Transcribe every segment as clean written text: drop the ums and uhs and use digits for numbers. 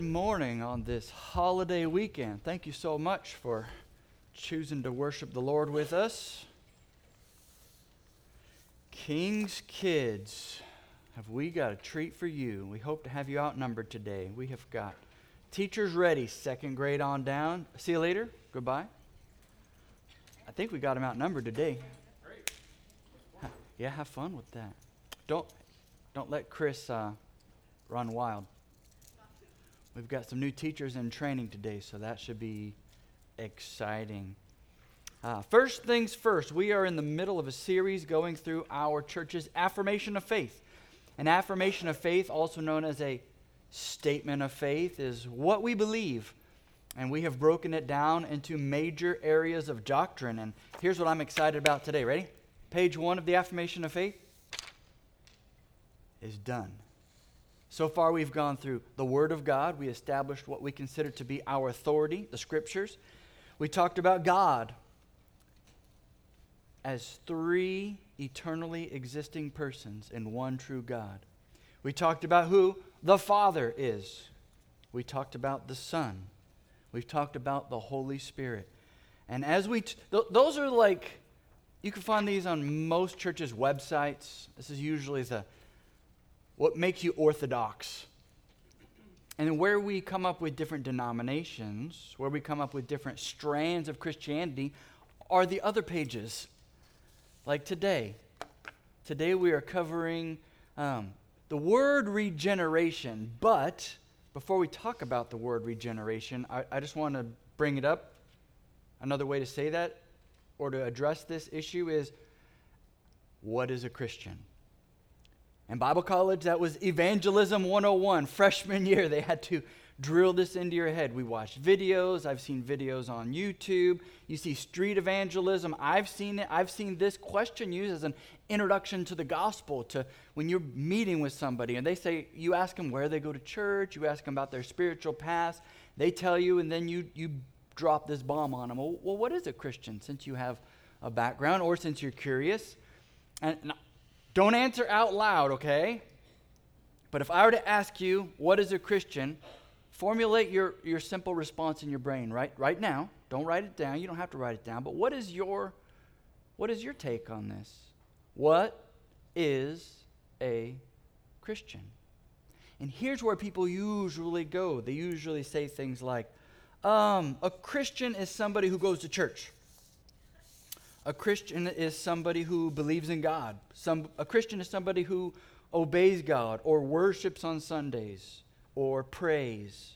Morning on this holiday weekend. Thank you so much for choosing to worship the Lord with us. King's Kids, have we got a treat for you? We hope to have you outnumbered today. We have got teachers ready, second grade on down. See you later. Goodbye. I think we got them outnumbered today. Great. Yeah, have fun with that. Don't let Chris run wild. We've got some new teachers in training today, so that should be exciting. First things first, we are in the middle of a series going through our church's affirmation of faith. An affirmation of faith, also known as a statement of faith, is what we believe. And we have broken it down into major areas of doctrine. And here's what I'm excited about today. Ready? Page 1 of the affirmation of faith is done. So far, we've gone through the Word of God. We established what we consider to be our authority, the Scriptures. We talked about God as three eternally existing persons in one true God. We talked about who the Father is. We talked about the Son. We've talked about the Holy Spirit. And as those are like, you can find these on most churches' websites. This is usually what makes you orthodox. And then where we come up with different denominations, where we come up with different strands of Christianity, are the other pages. Like today. Today we are covering the word regeneration. But before we talk about the word regeneration, I just want to bring it up. Another way to say that, or to address this issue, is what is a Christian? In Bible college, that was Evangelism 101. Freshman year, they had to drill this into your head. We watched videos. I've seen videos on YouTube. You see street evangelism. I've seen it. I've seen this question used as an introduction to the gospel, to when you're meeting with somebody and they say, you ask them where they go to church, you ask them about their spiritual past, they tell you, and then you drop this bomb on them. Well, what is a Christian, since you have a background or since you're curious? And don't answer out loud, okay? But if I were to ask you, what is a Christian, formulate your simple response in your brain right now. Don't write it down. You don't have to write it down. But what is your take on this? What is a Christian? And here's where people usually go. They usually say things like, a Christian is somebody who goes to church. A Christian is somebody who believes in God. A Christian is somebody who obeys God or worships on Sundays or prays.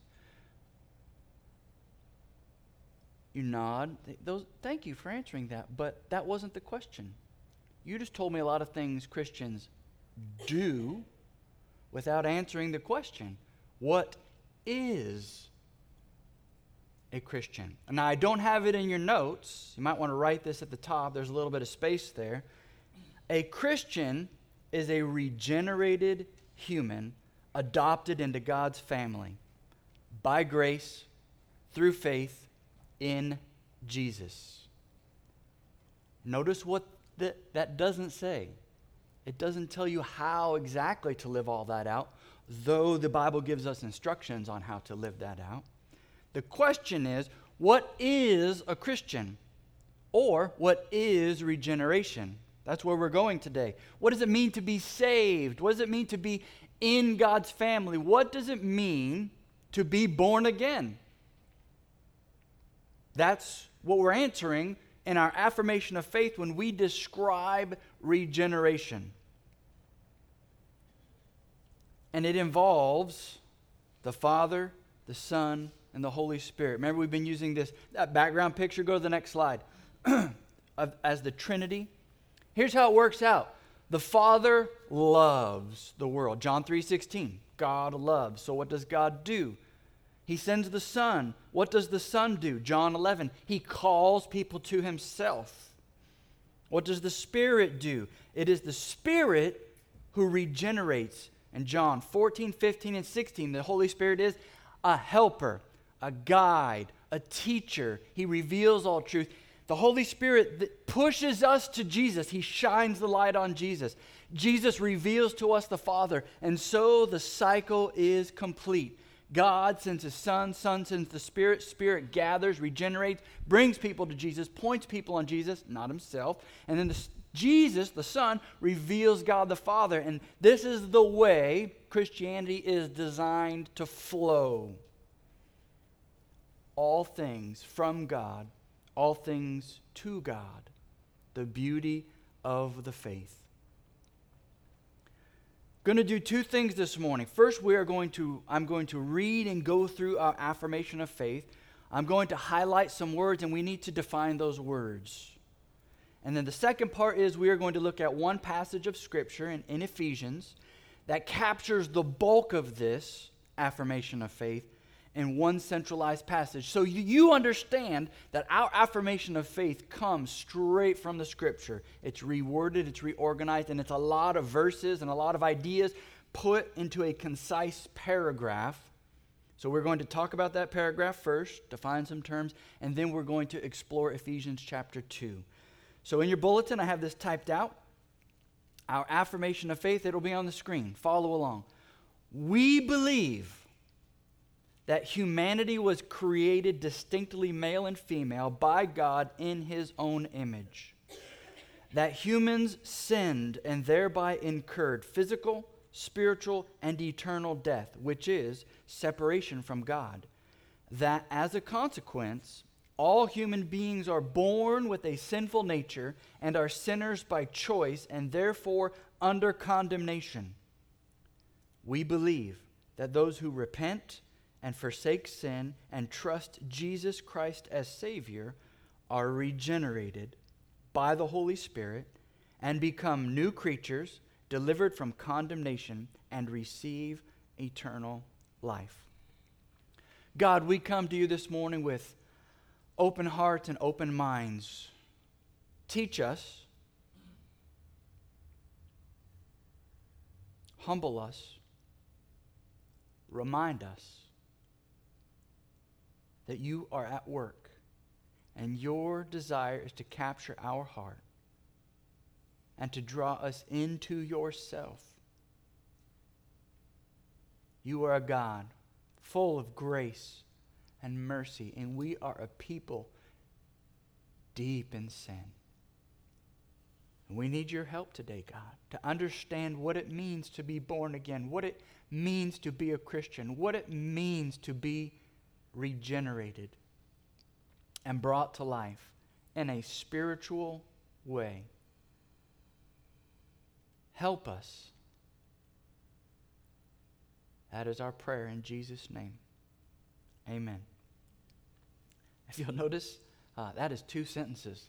You nod. Thank you for answering that, but that wasn't the question. You just told me a lot of things Christians do without answering the question. What is a Christian? Now, I don't have it in your notes. You might want to write this at the top. There's a little bit of space there. A Christian is a regenerated human adopted into God's family by grace through faith in Jesus. Notice what that doesn't say. It doesn't tell you how exactly to live all that out, though the Bible gives us instructions on how to live that out. The question is, what is a Christian? Or what is regeneration? That's where we're going today. What does it mean to be saved? What does it mean to be in God's family? What does it mean to be born again? That's what we're answering in our affirmation of faith when we describe regeneration. And it involves the Father, the Son, and the Holy Spirit. Remember, we've been using that background picture. Go to the next slide. As the Trinity. Here's how it works out. The Father loves the world. John 3:16. God loves. So what does God do? He sends the Son. What does the Son do? John 11. He calls people to himself. What does the Spirit do? It is the Spirit who regenerates. And John 14, 15, and 16, the Holy Spirit is a helper, a guide, a teacher. He reveals all truth. The Holy Spirit pushes us to Jesus. He shines the light on Jesus. Jesus reveals to us the Father. And so the cycle is complete. God sends His Son, Son sends the Spirit, Spirit gathers, regenerates, brings people to Jesus, points people on Jesus, not Himself. And then Jesus, the Son, reveals God the Father. And this is the way Christianity is designed to flow. All things from God, all things to God. The beauty of the faith. Going to do two things this morning. First, I'm going to read and go through our affirmation of faith. I'm going to highlight some words, and we need to define those words. And then the second part is we are going to look at one passage of Scripture in Ephesians that captures the bulk of this affirmation of faith in one centralized passage. So you understand that our affirmation of faith comes straight from the Scripture. It's reworded, it's reorganized, and it's a lot of verses and a lot of ideas put into a concise paragraph. So we're going to talk about that paragraph first, define some terms, and then we're going to explore Ephesians chapter 2. So in your bulletin, I have this typed out. Our affirmation of faith, it'll be on the screen. Follow along. We believe that humanity was created distinctly male and female by God in His own image. That humans sinned and thereby incurred physical, spiritual, and eternal death, which is separation from God. That as a consequence, all human beings are born with a sinful nature and are sinners by choice and therefore under condemnation. We believe that those who repent and forsake sin and trust Jesus Christ as Savior are regenerated by the Holy Spirit and become new creatures delivered from condemnation and receive eternal life. God, we come to you this morning with open hearts and open minds. Teach us, humble us, remind us that you are at work and your desire is to capture our heart and to draw us into yourself. You are a God full of grace and mercy, and we are a people deep in sin. And we need your help today, God, to understand what it means to be born again, what it means to be a Christian, what it means to be regenerated and brought to life in a spiritual way. Help us. That is our prayer in Jesus' name. Amen. If you'll notice, that is 2 sentences.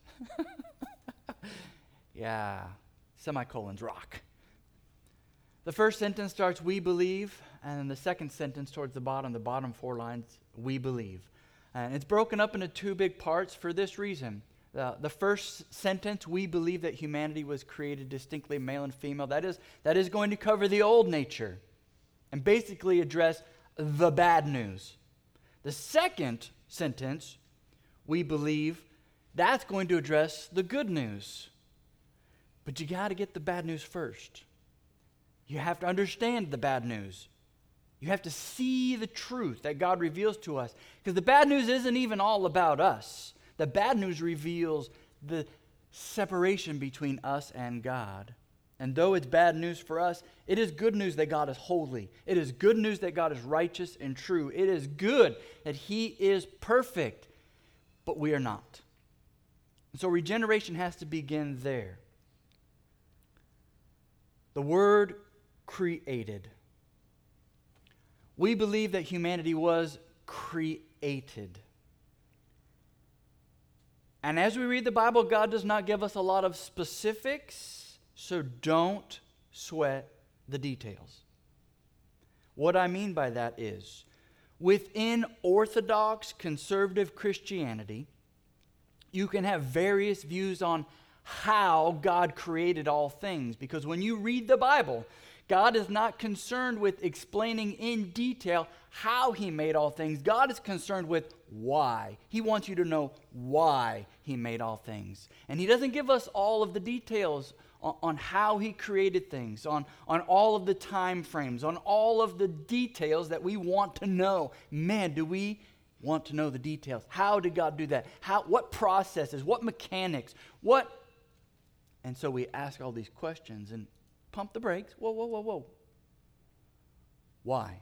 Yeah, semicolons rock. The first sentence starts, we believe, and then the second sentence towards the bottom 4 lines, we believe. And it's broken up into 2 big parts for this reason. The first sentence, we believe that humanity was created distinctly male and female. That is going to cover the old nature and basically address the bad news. The second sentence, we believe, that's going to address the good news. But you got to get the bad news first. You have to understand the bad news. You have to see the truth that God reveals to us. Because the bad news isn't even all about us. The bad news reveals the separation between us and God. And though it's bad news for us, it is good news that God is holy. It is good news that God is righteous and true. It is good that He is perfect, but we are not. And so regeneration has to begin there. The word created. We believe that humanity was created. And as we read the Bible, God does not give us a lot of specifics, so don't sweat the details. What I mean by that is, within Orthodox conservative Christianity, you can have various views on how God created all things. Because when you read the Bible, God is not concerned with explaining in detail how he made all things. God is concerned with why. He wants you to know why he made all things. And he doesn't give us all of the details on how he created things, on all of the time frames, on all of the details that we want to know. Man, do we want to know the details. How did God do that? What processes, what mechanics, And so we ask all these questions and pump the brakes. Whoa. Why?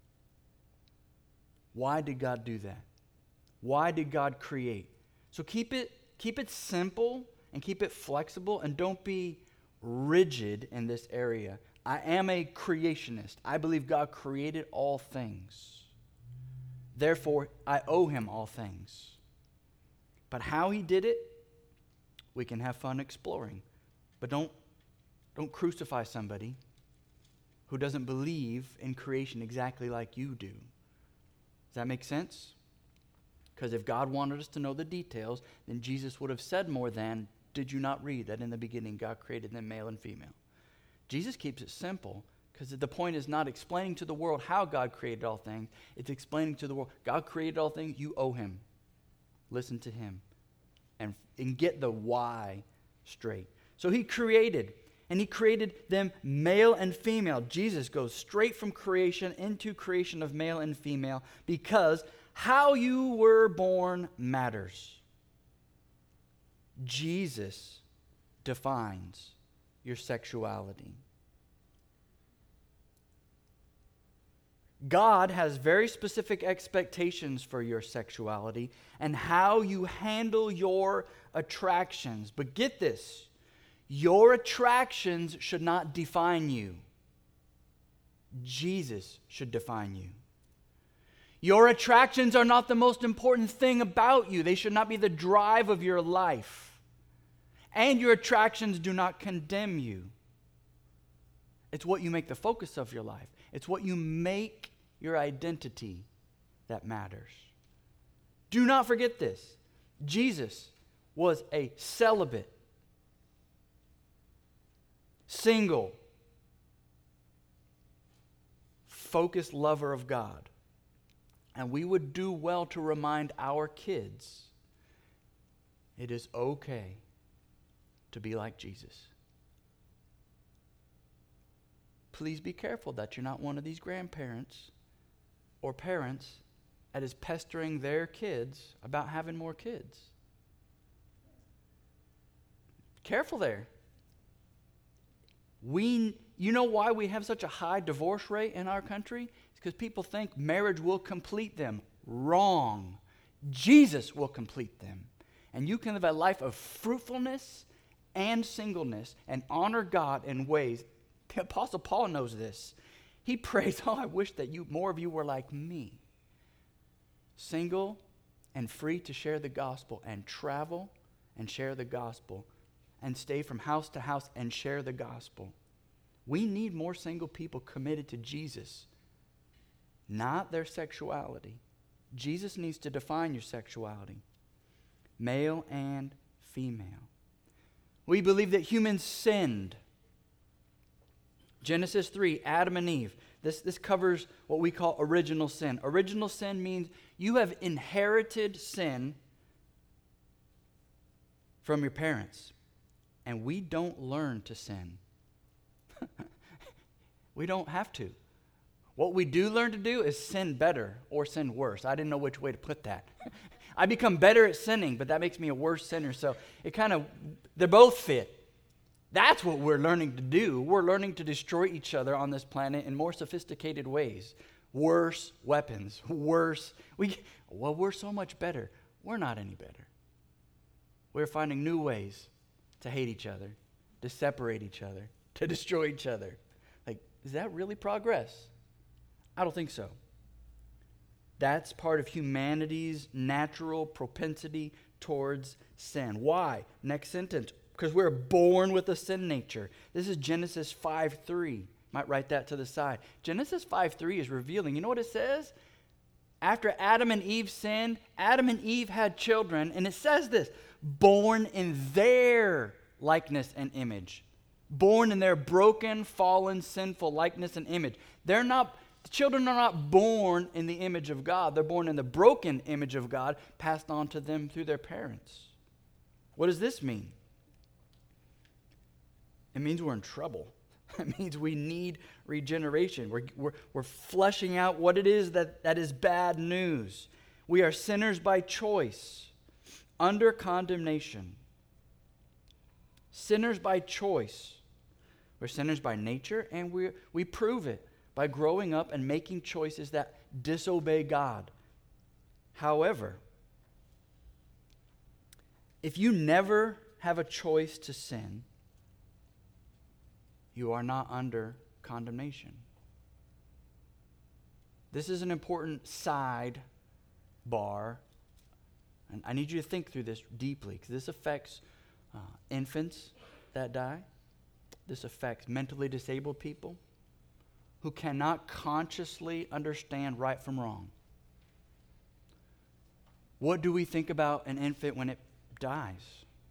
Why did God do that? Why did God create? So keep it simple and keep it flexible, and don't be rigid in this area. I am a creationist. I believe God created all things. Therefore, I owe him all things. But how he did it, we can have fun exploring. But don't crucify somebody who doesn't believe in creation exactly like you do. Does that make sense? Because if God wanted us to know the details, then Jesus would have said more than, did you not read that in the beginning God created them male and female? Jesus keeps it simple, because the point is not explaining to the world how God created all things. It's explaining to the world, God created all things, you owe him. Listen to him. And get the why straight. So he created, and he created them male and female. Jesus goes straight from creation into creation of male and female, because how you were born matters. Jesus defines your sexuality. God has very specific expectations for your sexuality and how you handle your attractions. But get this, your attractions should not define you. Jesus should define you. Your attractions are not the most important thing about you. They should not be the drive of your life. And your attractions do not condemn you. It's what you make the focus of your life. It's what you make your identity that matters. Do not forget this. Jesus was a celibate, single, focused lover of God. And we would do well to remind our kids it is okay to be like Jesus. Please be careful that you're not one of these grandparents or parents that is pestering their kids about having more kids. Careful there. You know why we have such a high divorce rate in our country? It's because people think marriage will complete them. Wrong. Jesus will complete them. And you can live a life of fruitfulness and singleness and honor God in ways. The Apostle Paul knows this. He prays, I wish that more of you were like me. Single and free to share the gospel and travel and share the gospel and stay from house to house and share the gospel. We need more single people committed to Jesus, not their sexuality. Jesus needs to define your sexuality, male and female. We believe that humans sinned. Genesis 3, Adam and Eve. This covers what we call original sin. Original sin means you have inherited sin from your parents. And we don't learn to sin. We don't have to. What we do learn to do is sin better or sin worse. I didn't know which way to put that. I become better at sinning, but that makes me a worse sinner. So they're both fit. That's what we're learning to do. We're learning to destroy each other on this planet in more sophisticated ways. Worse weapons, we're so much better. We're not any better. We're finding new ways to hate each other, to separate each other, to destroy each other. Is that really progress? I don't think so. That's part of humanity's natural propensity towards sin. Why? Next sentence. Because we're born with a sin nature. This is Genesis 5:3. Might write that to the side. Genesis 5:3 is revealing. You know what it says? After Adam and Eve sinned, Adam and Eve had children, and it says this, born in their likeness and image. born in their broken, fallen, sinful likeness and image. The children are not born in the image of God. They're born in the broken image of God, passed on to them through their parents. What does this mean? It means we're in trouble. It means we need regeneration. We're fleshing out what it is that is bad news. We are sinners by choice, under condemnation. Sinners by choice. We're sinners by nature, and we prove it by growing up and making choices that disobey God. However, if you never have a choice to sin, you are not under condemnation. This is an important sidebar, and I need you to think through this deeply, because this affects infants that die. This affects mentally disabled people who cannot consciously understand right from wrong. What do we think about an infant when it dies?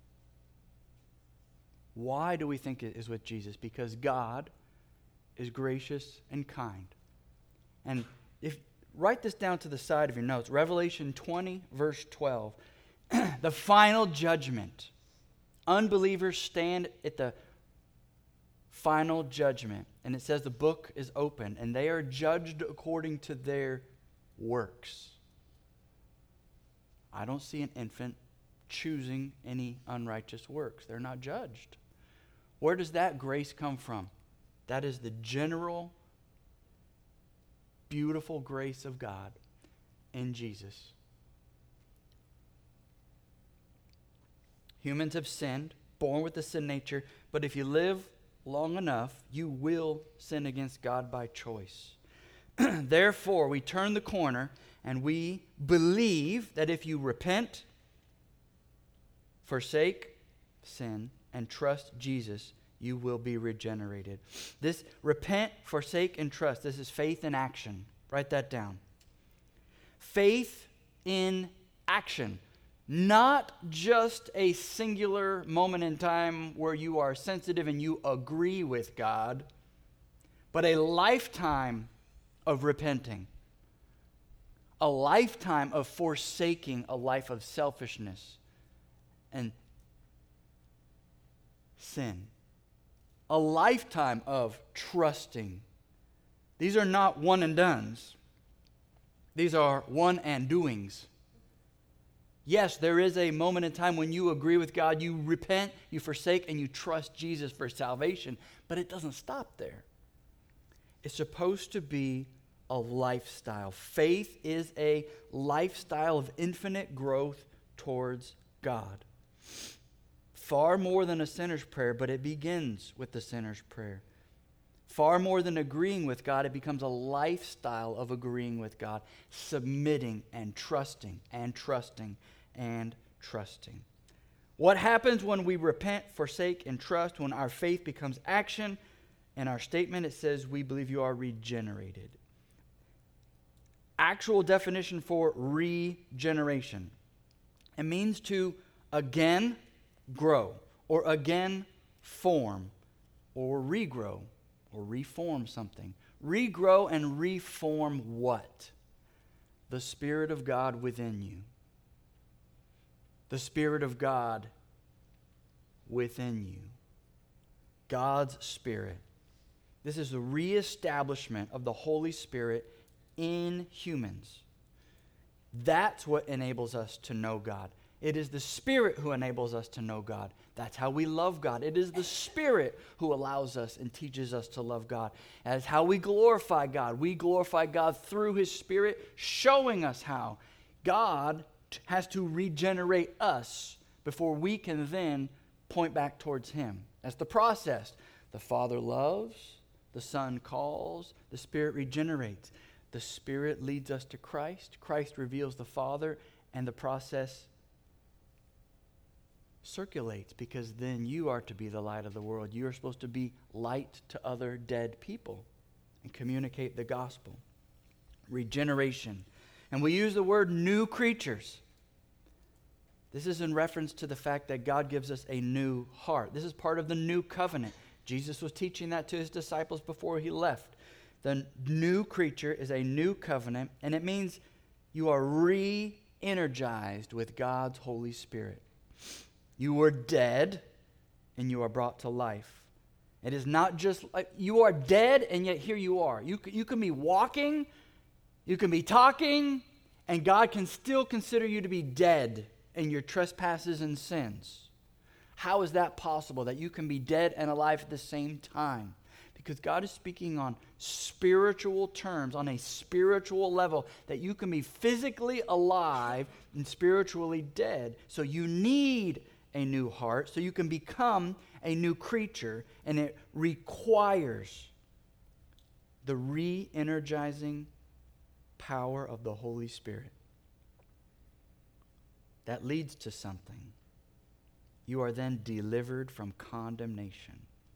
Why do we think it is with Jesus? Because God is gracious and kind. And write this down to the side of your notes. Revelation 20, verse 12. The final judgment. Unbelievers stand at the final judgment. And it says the book is open, and they are judged according to their works. I don't see an infant choosing any unrighteous works. They're not judged. Where does that grace come from? That is the general, beautiful grace of God in Jesus. Humans have sinned, born with the sin nature, but if you live long enough, you will sin against God by choice. Therefore, we turn the corner and we believe that if you repent, forsake sin, and trust Jesus, you will be regenerated. This repent, forsake, and trust, this is faith in action. Write that down. Faith in action. Not just a singular moment in time where you are sensitive and you agree with God, but a lifetime of repenting. A lifetime of forsaking a life of selfishness and sin. A lifetime of trusting. These are not one and dones. These are one and doings. Yes, there is a moment in time when you agree with God, you repent, you forsake, and you trust Jesus for salvation. But it doesn't stop there. It's supposed to be a lifestyle. Faith is a lifestyle of infinite growth towards God. Far more than a sinner's prayer, but it begins with the sinner's prayer. Far more than agreeing with God, it becomes a lifestyle of agreeing with God, submitting and trusting and trusting and trusting. What happens when we repent, forsake, and trust, when our faith becomes action? In our statement, it says, we believe you are regenerated. Actual definition for regeneration. It means to again grow, or again form, or regrow, or reform something. Regrow and reform what? The Spirit of God within you. The Spirit of God within you. God's Spirit. This is the reestablishment of the Holy Spirit in humans. That's what enables us to know God. It is the Spirit who enables us to know God. That's how we love God. It is the Spirit who allows us and teaches us to love God. That's how we glorify God. We glorify God through His Spirit, showing us how. God has to regenerate us before we can then point back towards Him. That's the process. The Father loves, the Son calls, the Spirit regenerates. The Spirit leads us to Christ. Christ reveals the Father, and the process circulates, because then you are to be the light of the world. You are supposed to be light to other dead people and communicate the gospel. Regeneration. And we use the word new creatures. This is in reference to the fact that God gives us a new heart. This is part of the new covenant. Jesus was teaching that to his disciples before he left. The new creature is a new covenant, and it means you are re-energized with God's Holy Spirit. You were dead, and you are brought to life. It is not just like you are dead, and yet here you are. You can be walking, you can be talking, and God can still consider you to be dead in your trespasses and sins. How is that possible, that you can be dead and alive at the same time? Because God is speaking on spiritual terms, on a spiritual level, that you can be physically alive and spiritually dead. So you need a new heart, so you can become a new creature, and it requires the re-energizing power of the Holy Spirit. That leads to something. You are then delivered from condemnation.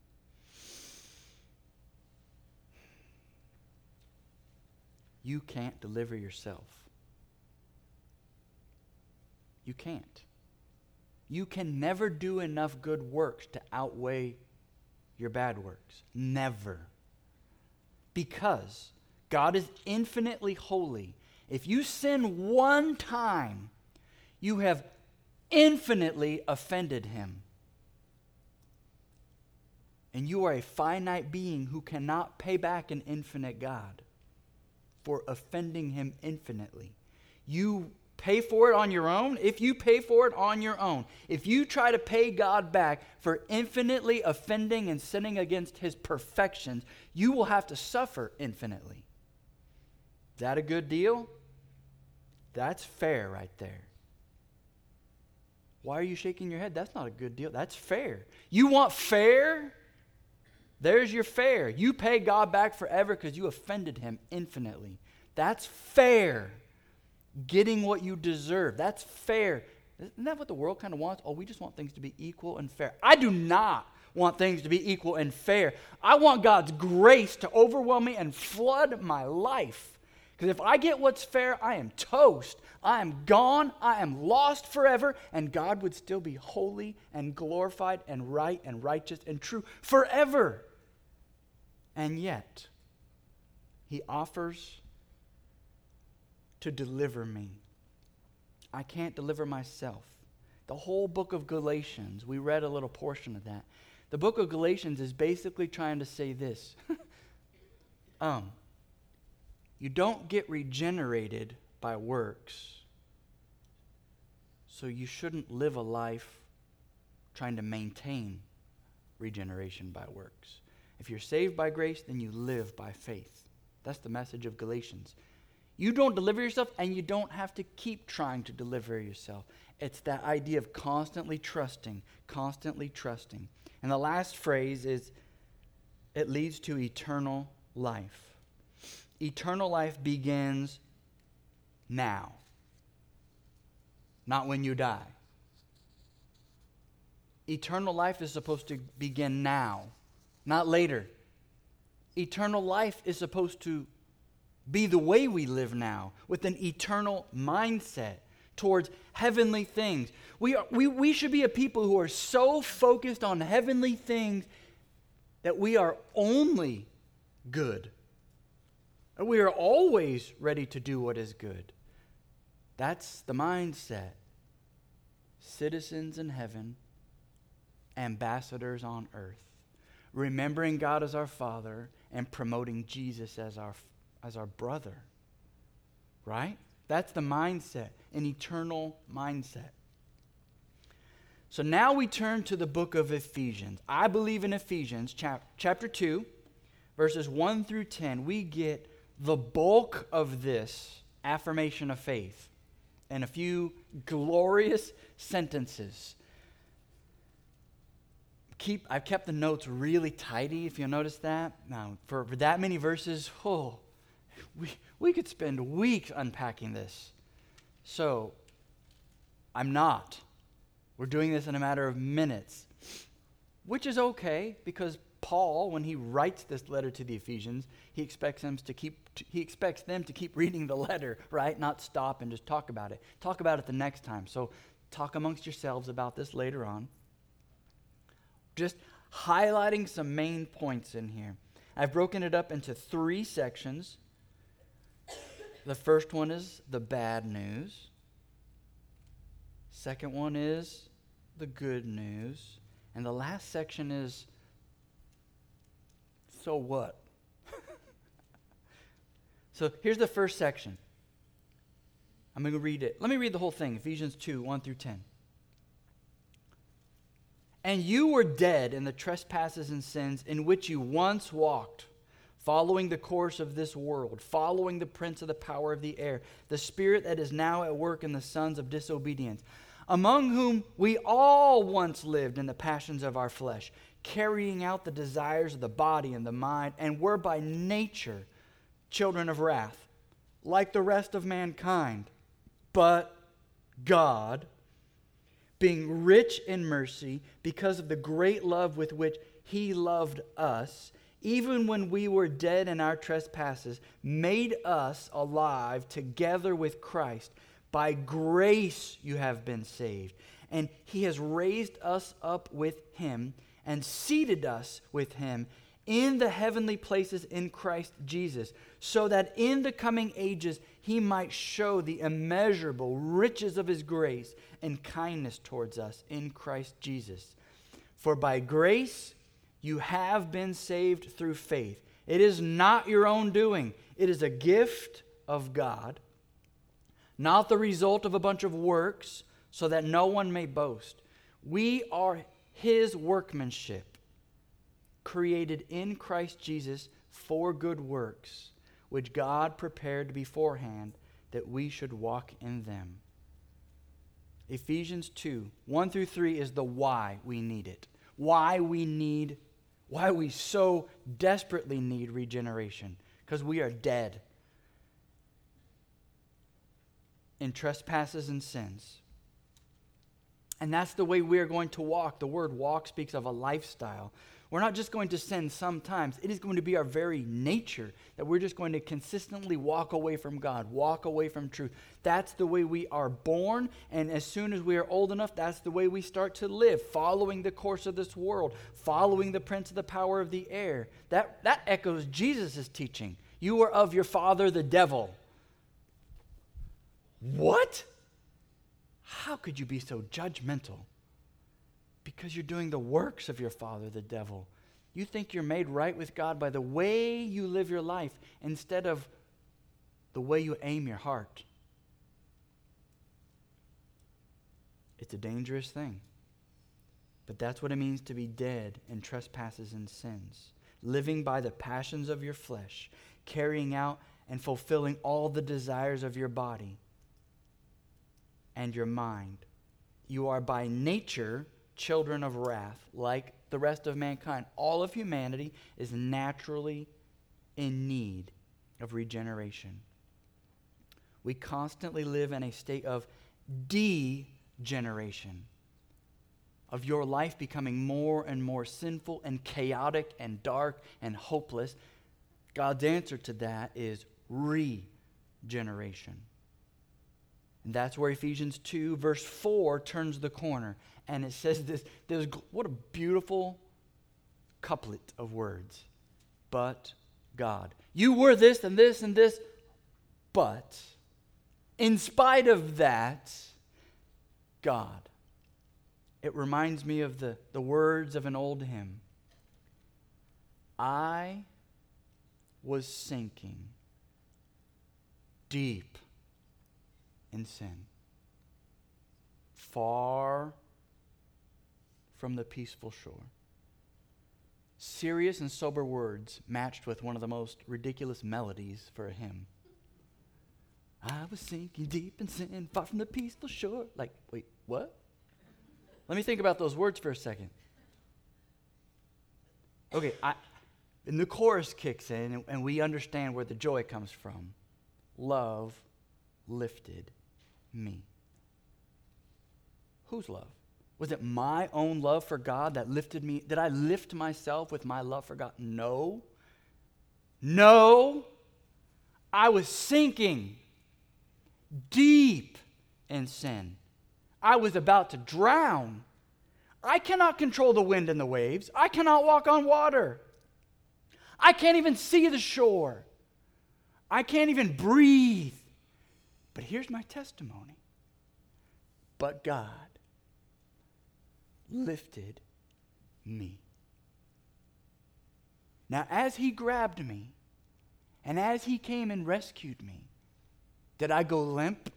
You can't deliver yourself. You can't. You can never do enough good works to outweigh your bad works. Never. Because God is infinitely holy. If you sin one time, you have infinitely offended him. And you are a finite being who cannot pay back an infinite God for offending him infinitely. You pay for it on your own. If you pay for it on your own, if you try to pay God back for infinitely offending and sinning against his perfections, you will have to suffer infinitely. Is that a good deal? That's fair right there. Why are you shaking your head? That's not a good deal. That's fair. You want fair? There's your fair. You pay God back forever because you offended him infinitely. That's fair. Getting what you deserve. That's fair. Isn't that what the world kind of wants? Oh, we just want things to be equal and fair. I do not want things to be equal and fair. I want God's grace to overwhelm me and flood my life. Because if I get what's fair, I am toast. I am gone. I am lost forever. And God would still be holy and glorified and right and righteous and true forever. And yet, he offers to deliver me. I can't deliver myself. The whole book of Galatians, we read a little portion of that. The book of Galatians is basically trying to say this. You don't get regenerated by works, so you shouldn't live a life trying to maintain regeneration by works. If you're saved by grace, then you live by faith. That's the message of Galatians. You don't deliver yourself, and you don't have to keep trying to deliver yourself. It's that idea of constantly trusting, constantly trusting. And the last phrase is, it leads to eternal life. Eternal life begins now, not when you die. Eternal life is supposed to begin now, not later. Eternal life is supposed to be the way we live now, with an eternal mindset towards heavenly things. We should be a people who are so focused on heavenly things that we are only good. And we are always ready to do what is good. That's the mindset. Citizens in heaven, ambassadors on earth. Remembering God as our Father and promoting Jesus as our brother. Right? That's the mindset, an eternal mindset. So now we turn to the book of Ephesians. I believe in Ephesians chapter 2, verses 1 through 10, we get the bulk of this affirmation of faith in a few glorious sentences. I've kept the notes really tidy, if you'll notice that. Now, for that many verses, we could spend weeks unpacking this. So, I'm not. We're doing this in a matter of minutes, which is okay, because Paul, when he writes this letter to the Ephesians, he expects them to keep reading the letter, right? Not stop and just talk about it. Talk about it the next time. So talk amongst yourselves about this later on. highlighting some main points in here. I've broken it up into 3 sections. The first one is the bad news. Second one is the good news. And the last section is, so what? So here's the first section. I'm going to read it. Let me read the whole thing, Ephesians 2, 1 through 10. And you were dead in the trespasses and sins in which you once walked, following the course of this world, following the prince of the power of the air, the spirit that is now at work in the sons of disobedience, among whom we all once lived in the passions of our flesh, carrying out the desires of the body and the mind, and were by nature children of wrath, like the rest of mankind. But God, being rich in mercy, because of the great love with which He loved us, even when we were dead in our trespasses, made us alive together with Christ. By grace you have been saved. And He has raised us up with Him and seated us with Him in the heavenly places in Christ Jesus, so that in the coming ages He might show the immeasurable riches of His grace and kindness towards us in Christ Jesus. For by grace you have been saved through faith. It is not your own doing. It is a gift of God, not the result of a bunch of works, so that no one may boast. We are His workmanship, created in Christ Jesus for good works, which God prepared beforehand that we should walk in them. Ephesians 2, 1 through 3 is the why we need it. Why we so desperately need regeneration. Because we are dead in trespasses and sins. And that's the way we are going to walk. The word walk speaks of a lifestyle. We're not just going to sin sometimes. It is going to be our very nature that we're just going to consistently walk away from God, walk away from truth. That's the way we are born, and as soon as we are old enough, that's the way we start to live, following the course of this world, following the prince of the power of the air. That echoes Jesus' teaching. You are of your father, the devil. What? How could you be so judgmental? Because you're doing the works of your father, the devil. You think you're made right with God by the way you live your life instead of the way you aim your heart. It's a dangerous thing. But that's what it means to be dead in trespasses and sins. Living by the passions of your flesh, carrying out and fulfilling all the desires of your body and your mind. You are by nature children of wrath, like the rest of mankind. All of humanity is naturally in need of regeneration. We constantly live in a state of degeneration, of your life becoming more and more sinful and chaotic and dark and hopeless. God's answer to that is regeneration. And that's where Ephesians 2, verse 4 turns the corner. And it says this, what a beautiful couplet of words. But God. You were this and this and this, but in spite of that, God. It reminds me of the words of an old hymn. I was sinking deep in sin, far from the peaceful shore. Serious and sober words matched with one of the most ridiculous melodies for a hymn. I was sinking deep in sin, far from the peaceful shore. Like, wait, what? Let me think about those words for a second. Okay, and the chorus kicks in, and we understand where the joy comes from. Love lifted me. Whose love? Was it my own love for God that lifted me? Did I lift myself with my love for God? No. No. I was sinking deep in sin. I was about to drown. I cannot control the wind and the waves. I cannot walk on water. I can't even see the shore. I can't even breathe. But here's my testimony. But God lifted me. Now, as he grabbed me, and as he came and rescued me, did I go limp?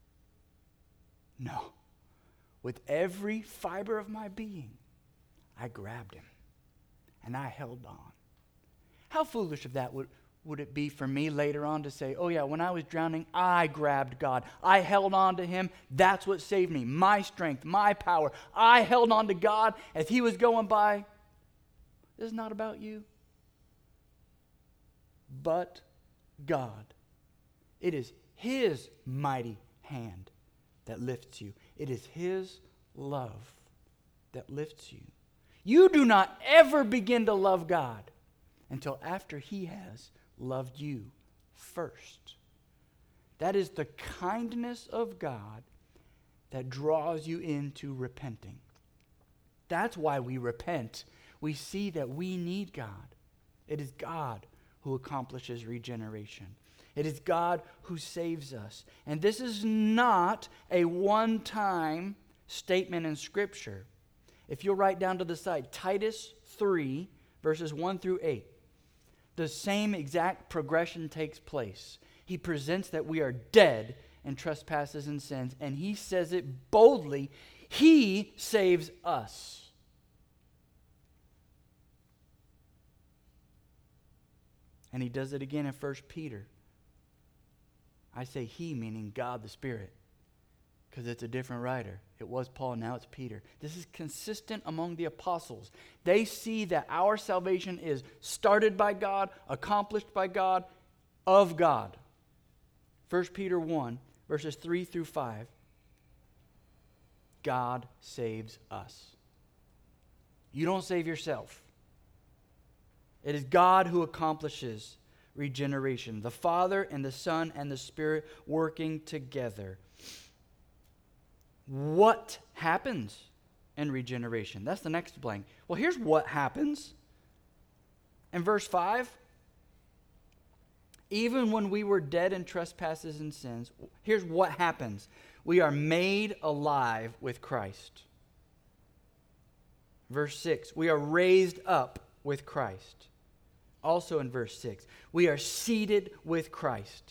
No. With every fiber of my being, I grabbed him, and I held on. How foolish of that would it be for me later on to say, oh yeah, when I was drowning, I grabbed God. I held on to him. That's what saved me. My strength, my power. I held on to God as he was going by. This is not about you. But God. It is his mighty hand that lifts you. It is his love that lifts you. You do not ever begin to love God until after he has loved you first. That is the kindness of God that draws you into repenting. That's why we repent. We see that we need God. It is God who accomplishes regeneration. It is God who saves us. And this is not a one-time statement in Scripture. If you'll write down to the side, Titus 3, verses 1 through 8. The same exact progression takes place. He presents that we are dead in trespasses and sins, and he says it boldly. He saves us. And he does it again in 1 Peter. I say he, meaning God the Spirit, because it's a different writer. It was Paul, now it's Peter. This is consistent among the apostles. They see that our salvation is started by God, accomplished by God, of God. 1 Peter 1, verses 3 through 5. God saves us. You don't save yourself. It is God who accomplishes regeneration. The Father and the Son and the Spirit working together. What happens in regeneration? That's the next blank. Well, here's what happens. In verse 5, even when we were dead in trespasses and sins, here's what happens. We are made alive with Christ. Verse 6, we are raised up with Christ. Also in verse 6, we are seated with Christ.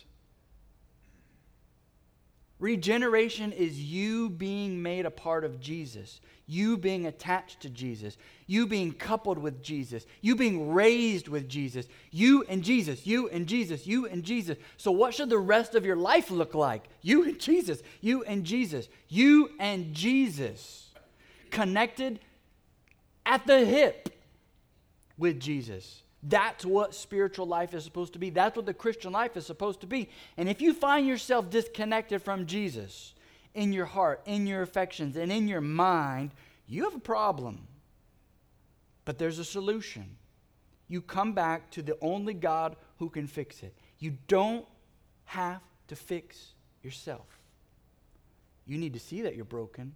Regeneration is you being made a part of Jesus, you being attached to Jesus, you being coupled with Jesus, you being raised with Jesus, you and Jesus, you and Jesus, you and Jesus. So what should the rest of your life look like? You and Jesus, you and Jesus, you and Jesus. Connected at the hip with Jesus. That's what spiritual life is supposed to be. That's what the Christian life is supposed to be. And if you find yourself disconnected from Jesus in your heart, in your affections, and in your mind, you have a problem. But there's a solution. You come back to the only God who can fix it. You don't have to fix yourself. You need to see that you're broken.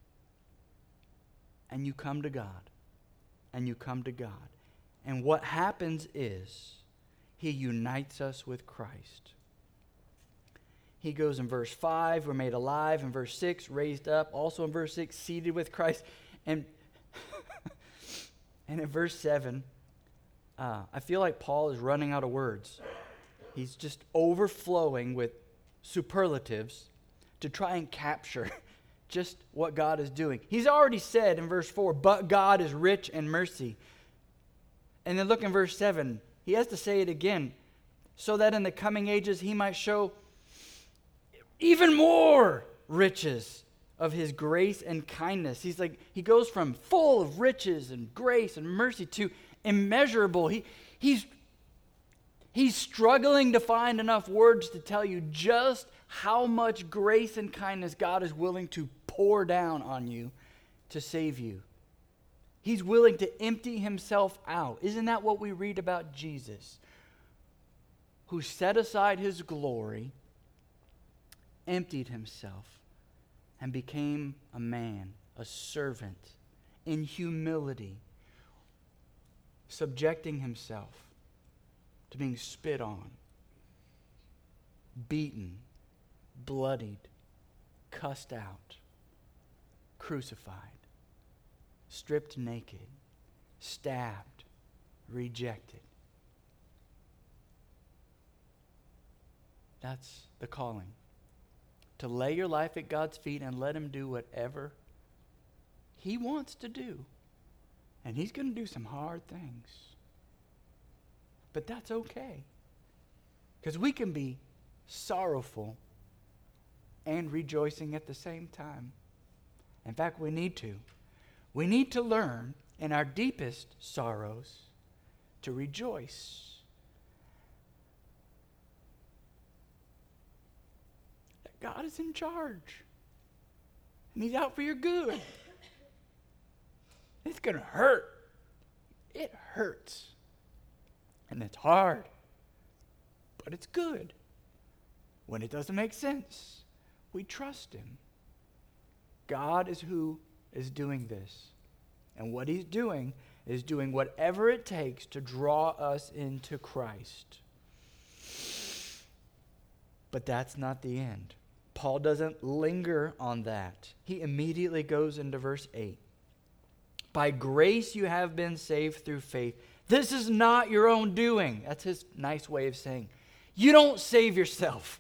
And you come to God. And you come to God. And what happens is he unites us with Christ. He goes in verse 5, we're made alive. In verse 6, raised up. Also in verse 6, seated with Christ. And, and in verse 7, I feel like Paul is running out of words. He's just overflowing with superlatives to try and capture just what God is doing. He's already said in verse 4, but God is rich in mercy. And then look in verse 7. He has to say it again. So that in the coming ages he might show even more riches of his grace and kindness. He goes from full of riches and grace and mercy to immeasurable. He's struggling to find enough words to tell you just how much grace and kindness God is willing to pour down on you to save you. He's willing to empty himself out. Isn't that what we read about Jesus? Who set aside his glory, emptied himself, and became a man, a servant, in humility, subjecting himself to being spit on, beaten, bloodied, cussed out, crucified, stripped naked, stabbed, rejected. That's the calling. To lay your life at God's feet and let him do whatever he wants to do. And he's going to do some hard things. But that's okay. Because we can be sorrowful and rejoicing at the same time. In fact, we need to. We need to learn in our deepest sorrows to rejoice. That God is in charge. And he's out for your good. It's going to hurt. It hurts. And it's hard. But it's good. When it doesn't make sense, we trust him. God is who is doing this. And what he's doing is doing whatever it takes to draw us into Christ. But that's not the end. Paul doesn't linger on that. He immediately goes into verse 8. By grace you have been saved through faith. This is not your own doing. That's his nice way of saying, you don't save yourself.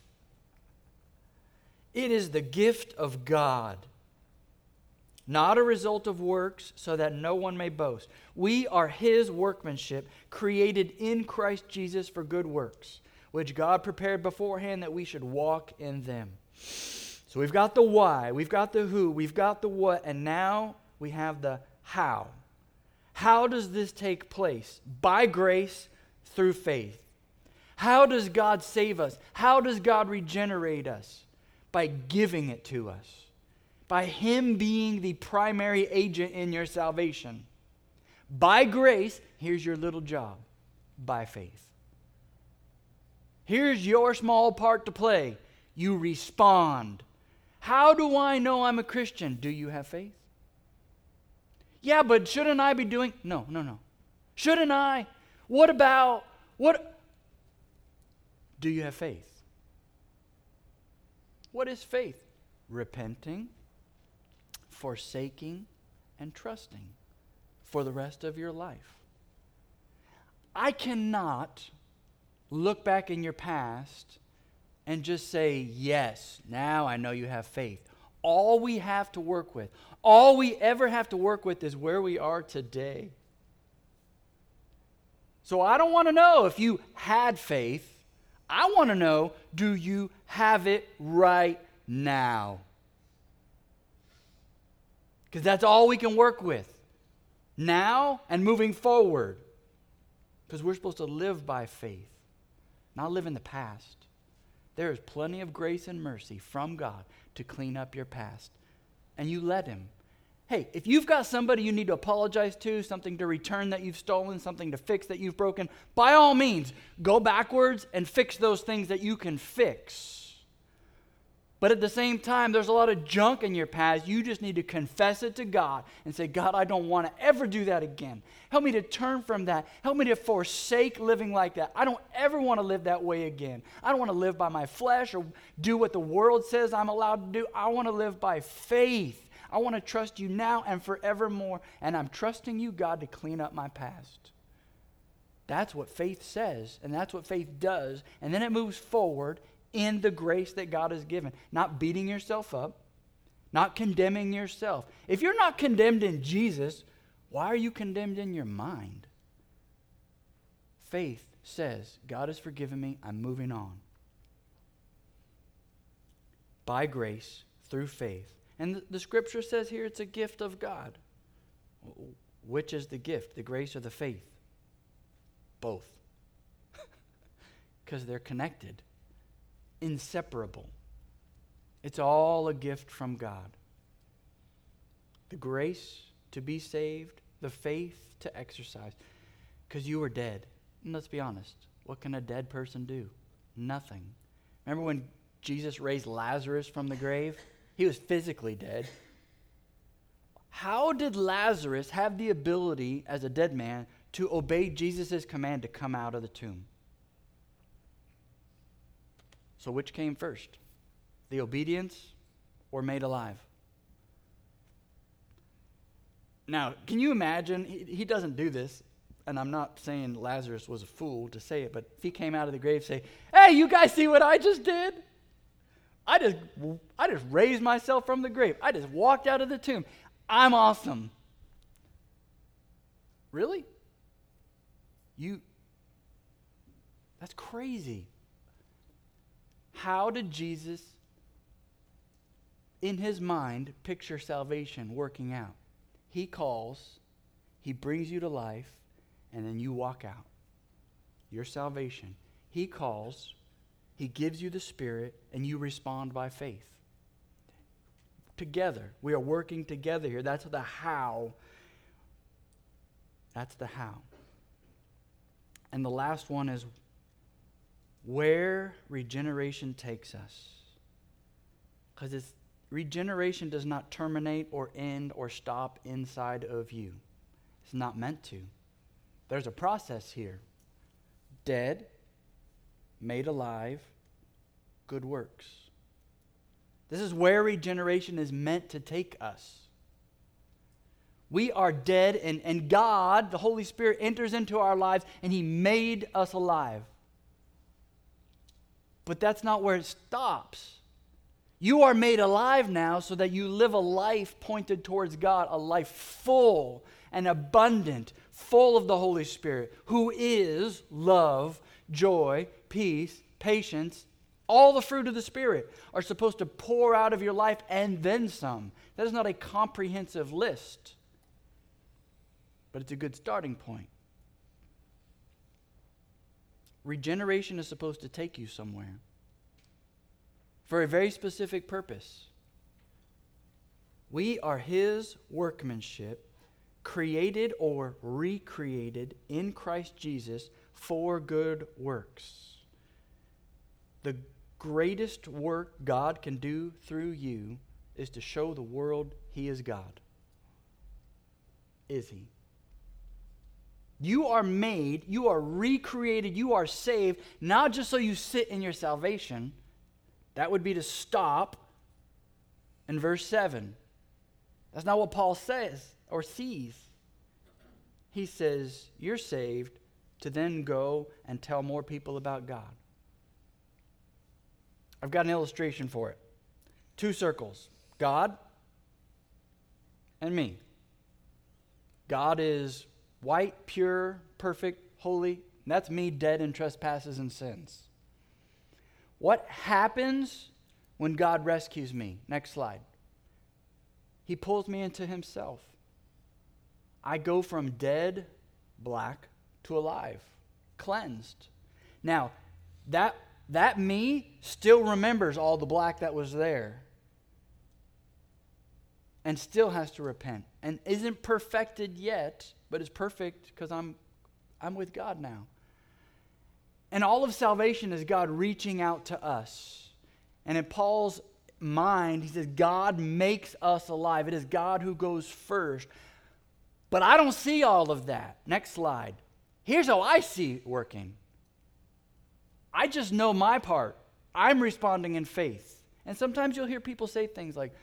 It is the gift of God, not a result of works, so that no one may boast. We are his workmanship, created in Christ Jesus for good works, which God prepared beforehand that we should walk in them. So we've got the why, we've got the who, we've got the what, and now we have the how. How does this take place? By grace, through faith. How does God save us? How does God regenerate us? By giving it to us. By him being the primary agent in your salvation. By grace, here's your little job. By faith. Here's your small part to play. You respond. How do I know I'm a Christian? Do you have faith? Yeah, but shouldn't I be doing? No. Shouldn't I? What about? What? Do you have faith? What is faith? Repenting, forsaking, and trusting for the rest of your life. I cannot look back in your past and just say, yes, now I know you have faith. All we have to work with, all we ever have to work with is where we are today. So I don't want to know if you had faith. I want to know, do you have it right now? Because that's all we can work with. Now and moving forward. Because we're supposed to live by faith, not live in the past. There is plenty of grace and mercy from God to clean up your past. And you let him. Hey, if you've got somebody you need to apologize to, something to return that you've stolen, something to fix that you've broken, by all means, go backwards and fix those things that you can fix. But at the same time, there's a lot of junk in your past. You just need to confess it to God and say, God, I don't want to ever do that again. Help me to turn from that. Help me to forsake living like that. I don't ever want to live that way again. I don't want to live by my flesh or do what the world says I'm allowed to do. I want to live by faith. I want to trust you now and forevermore. And I'm trusting you, God, to clean up my past. That's what faith says, and that's what faith does. And then it moves forward in the grace that God has given. Not beating yourself up, not condemning yourself. If you're not condemned in Jesus, why are you condemned in your mind? Faith says, God has forgiven me, I'm moving on. By grace, through faith. And the scripture says here it's a gift of God. Which is the gift, the grace or the faith? Both. Because they're connected. Inseparable. It's all a gift from God. The grace to be saved, the faith to exercise. Because you were dead. And let's be honest, what can a dead person do? Nothing. Remember when Jesus raised Lazarus from the grave? He was physically dead. How did Lazarus have the ability as a dead man to obey Jesus' command to come out of the tomb? So which came first? The obedience or made alive? Now, can you imagine? He doesn't do this, and I'm not saying Lazarus was a fool to say it, but if he came out of the grave and say, hey, you guys see what I just did? I just raised myself from the grave. I just walked out of the tomb. I'm awesome. Really? That's crazy. How did Jesus, in his mind, picture salvation working out? He calls, he brings you to life, and then you walk out. Your salvation. He calls, he gives you the Spirit, and you respond by faith. Together. We are working together here. That's the how. That's the how. And the last one is where regeneration takes us. Because regeneration does not terminate or end or stop inside of you. It's not meant to. There's a process here. Dead, made alive, good works. This is where regeneration is meant to take us. We are dead, and God, the Holy Spirit, enters into our lives, and he made us alive. But that's not where it stops. You are made alive now so that you live a life pointed towards God, a life full and abundant, full of the Holy Spirit, who is love, joy, peace, patience. All the fruit of the Spirit are supposed to pour out of your life and then some. That is not a comprehensive list, but it's a good starting point. Regeneration is supposed to take you somewhere for a very specific purpose. We are his workmanship, created or recreated in Christ Jesus for good works. The greatest work God can do through you is to show the world he is God. Is he? You are made, you are recreated, you are saved, not just so you sit in your salvation. That would be to stop in verse 7. That's not what Paul says or sees. He says, you're saved to then go and tell more people about God. I've got an illustration for it. 2 circles. God and me. God is white, pure, perfect, holy. And that's me dead in trespasses and sins. What happens when God rescues me? Next slide. He pulls me into himself. I go from dead, black, to alive, cleansed. Now, that me still remembers all the black that was there and still has to repent and isn't perfected yet, but is perfect because I'm with God now. And all of salvation is God reaching out to us. And in Paul's mind, he says, God makes us alive. It is God who goes first. But I don't see all of that. Next slide. Here's how I see it working. I just know my part. I'm responding in faith. And sometimes you'll hear people say things like,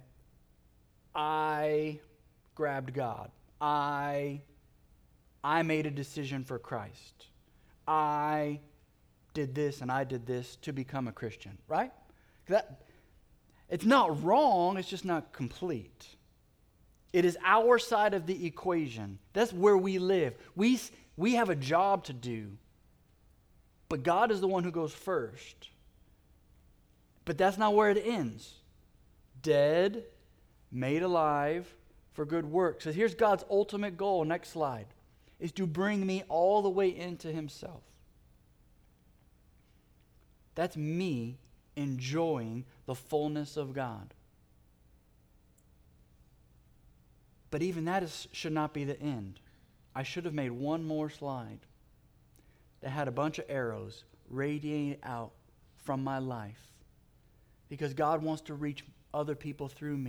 I grabbed God. I made a decision for Christ. I did this and I did this to become a Christian, right? It's not wrong, it's just not complete. It is our side of the equation. That's where we live. We have a job to do. But God is the one who goes first. But that's not where it ends. Dead, made alive for good works. So here's God's ultimate goal. Next slide. Is to bring me all the way into himself. That's me enjoying the fullness of God. But even that should not be the end. I should have made one more slide that had a bunch of arrows radiating out from my life. Because God wants to reach other people through me.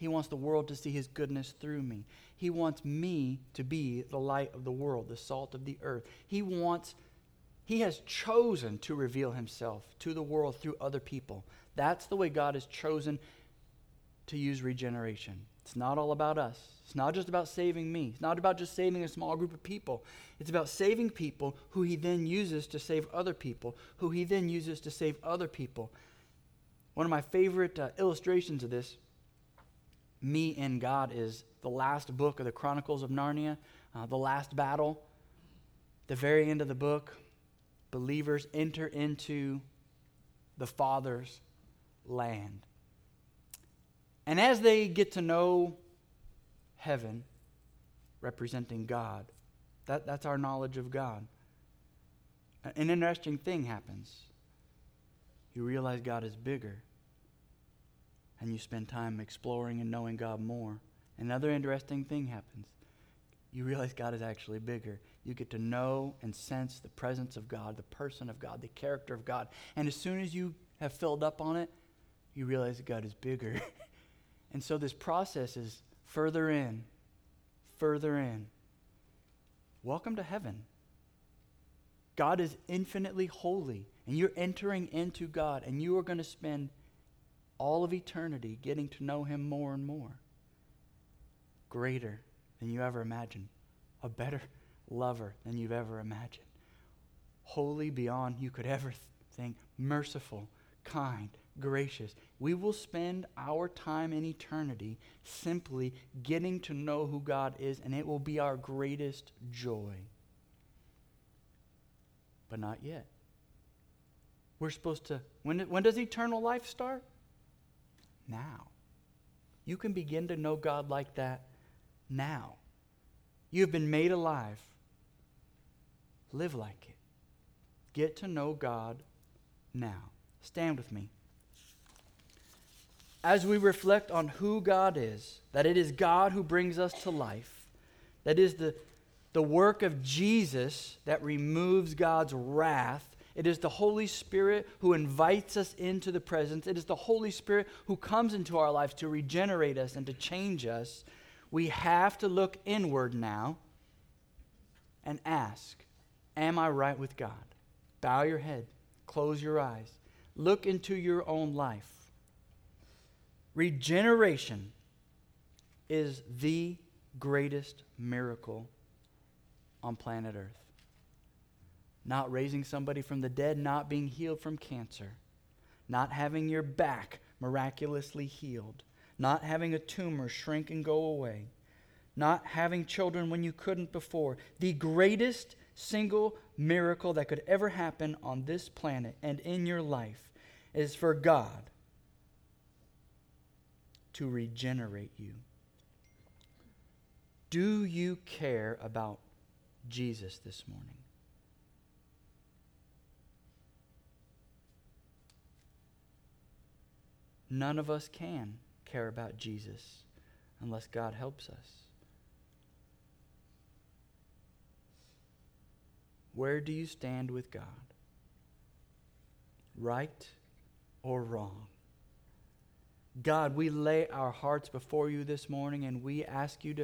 He wants the world to see his goodness through me. He wants me to be the light of the world, the salt of the earth. He has chosen to reveal himself to the world through other people. That's the way God has chosen to use regeneration. It's not all about us. It's not just about saving me. It's not about just saving a small group of people. It's about saving people who he then uses to save other people, who he then uses to save other people. One of my favorite illustrations of this, me and God, is the last book of the Chronicles of Narnia, the last battle. The very end of the book, believers enter into the Father's land. And as they get to know heaven, representing God, that's our knowledge of God, an interesting thing happens. You realize God is bigger, and you spend time exploring and knowing God more. Another interesting thing happens. You realize God is actually bigger. You get to know and sense the presence of God, the person of God, the character of God. And as soon as you have filled up on it, you realize that God is bigger. And so this process is further in, further in. Welcome to heaven. God is infinitely holy, and you're entering into God, and you are going to spend all of eternity getting to know him more and more. Greater than you ever imagined. A better lover than you've ever imagined. Holy beyond you could ever think. Merciful, kind, gracious. We will spend our time in eternity simply getting to know who God is, and it will be our greatest joy. But not yet. We're supposed to, when does eternal life start? Now. You can begin to know God like that now. You have been made alive. Live like it. Get to know God now. Stand with me. As we reflect on who God is, that it is God who brings us to life, that is the work of Jesus that removes God's wrath. It is the Holy Spirit who invites us into the presence. It is the Holy Spirit who comes into our lives to regenerate us and to change us. We have to look inward now and ask, am I right with God? Bow your head. Close your eyes. Look into your own life. Regeneration is the greatest miracle on planet Earth. Not raising somebody from the dead, not being healed from cancer, not having your back miraculously healed, not having a tumor shrink and go away, not having children when you couldn't before. The greatest single miracle that could ever happen on this planet and in your life is for God to regenerate you. Do you care about Jesus this morning? None of us can care about Jesus unless God helps us. Where do you stand with God? Right or wrong? God, we lay our hearts before you this morning, and we ask you to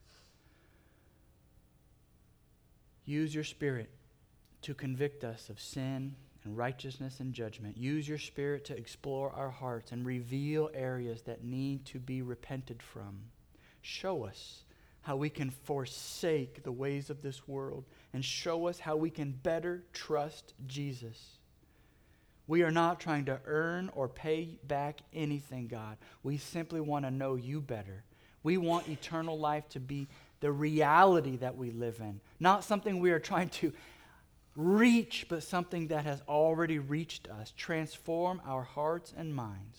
use your Spirit to convict us of sin and righteousness and judgment. Use your Spirit to explore our hearts and reveal areas that need to be repented from. Show us how we can forsake the ways of this world, and show us how we can better trust Jesus. We are not trying to earn or pay back anything, God. We simply want to know you better. We want eternal life to be the reality that we live in, not something we are trying to reach, but something that has already reached us. Transform our hearts and minds.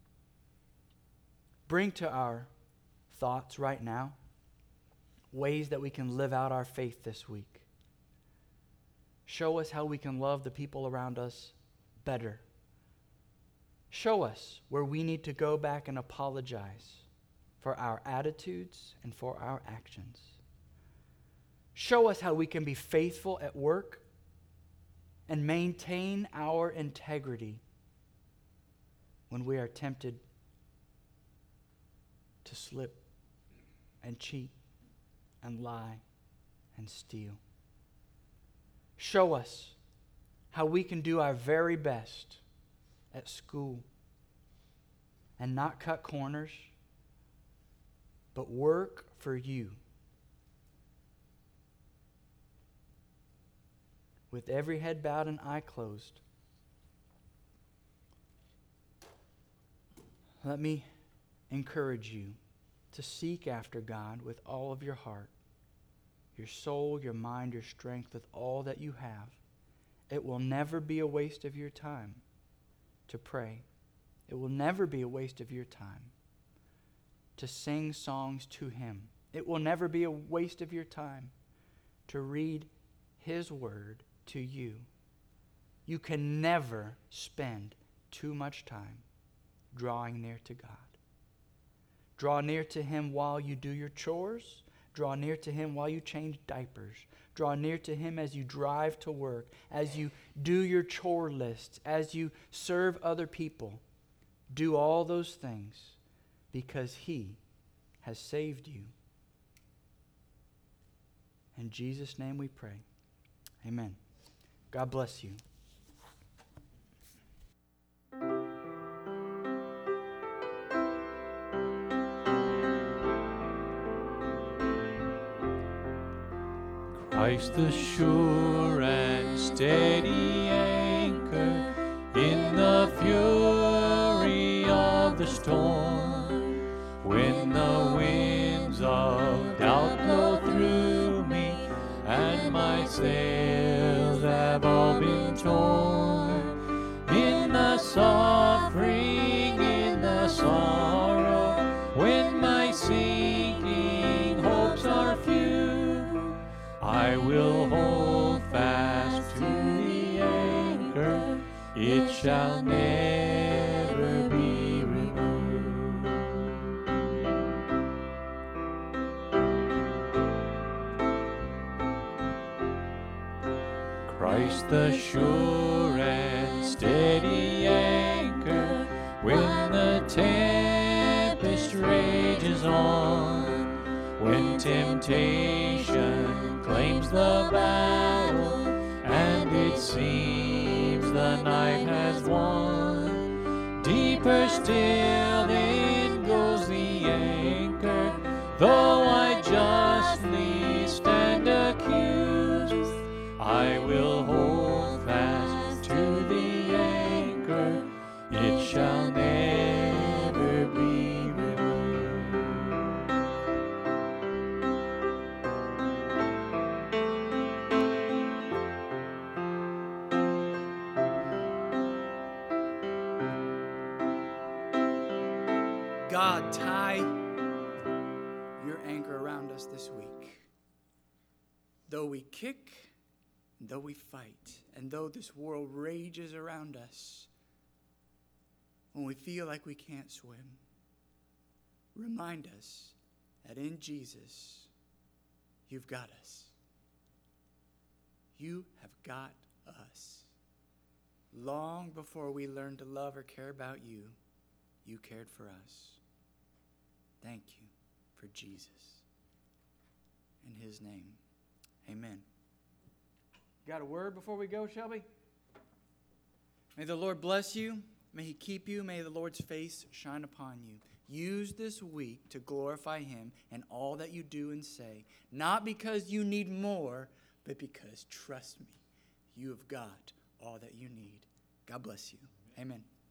Bring to our thoughts right now ways that we can live out our faith this week. Show us how we can love the people around us better. Show us where we need to go back and apologize for our attitudes and for our actions. Show us how we can be faithful at work and maintain our integrity when we are tempted to to slip and cheat and lie and steal. Show us how we can do our very best at school and not cut corners, but work for you. With every head bowed and eye closed, let me encourage you to seek after God with all of your heart, your soul, your mind, your strength, with all that you have. It will never be a waste of your time to pray. It will never be a waste of your time to sing songs to Him. It will never be a waste of your time to read His Word to you. You can never spend too much time drawing near to God. Draw near to Him while you do your chores. Draw near to Him while you change diapers. Draw near to Him as you drive to work, as you do your chore lists, as you serve other people. Do all those things because He has saved you. In Jesus' name we pray. Amen. God bless you. Christ the sure and steady anchor in the fury of the storm. When the winds of doubt blow through me and my sails have all been torn, in the suffering, in the sorrow, when my sinking hopes are few, I will hold fast to the anchor, it shall never be removed. Christ the sure and steady anchor, when the tempest rages on, when temptation claims the battle, and it seems the night has won. Deeper still in goes the anchor, though I justly stand accused, I will hold fast to the anchor, it shall never be removed. God, tie your anchor around us this week. Though we kick, and though we fight, and though this world rages around us, when we feel like we can't swim, remind us that in Jesus, you've got us. You have got us. Long before we learned to love or care about you, you cared for us. Thank you for Jesus. In His name, amen. Got a word before we go, Shelby? May the Lord bless you. May He keep you. May the Lord's face shine upon you. Use this week to glorify Him in all that you do and say. Not because you need more, but because, trust me, you have got all that you need. God bless you. Amen.